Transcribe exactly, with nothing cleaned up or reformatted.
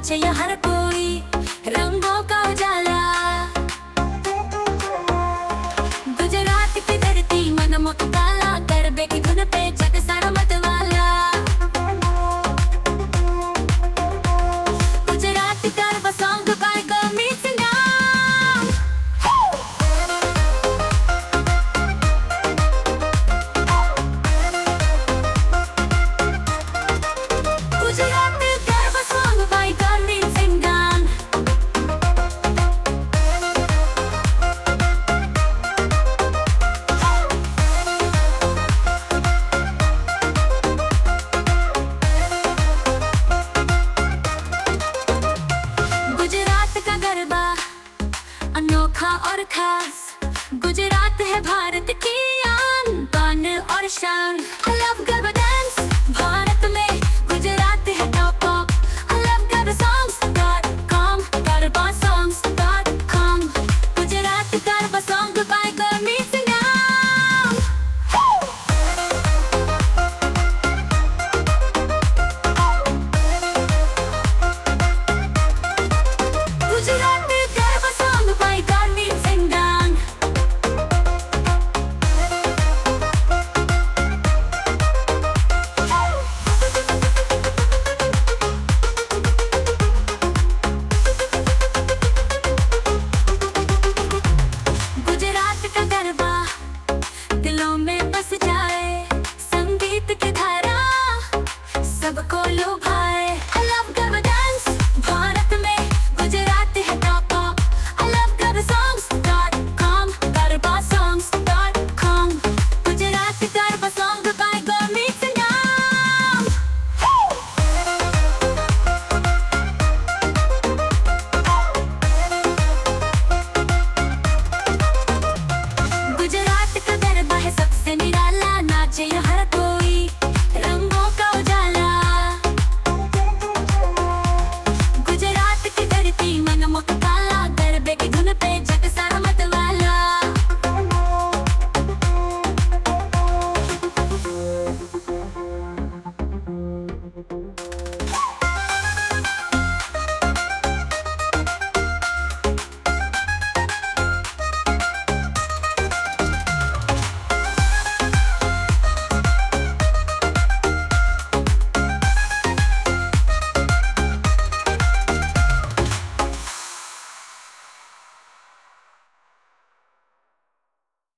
नाचे यहाँ हर कोई, रंगों का उजाला। गुजरात की धरती मन मुक्ताला, गरबे की धुन पे जग सारा मतवाला। Gujarati garba song by Gurmeet Singh. Gujarati garba song by Gurmeet Singh. Gujarat का गरबा अनोखा और खास, गुजरात है भारत की आन बान और शान। I love garba.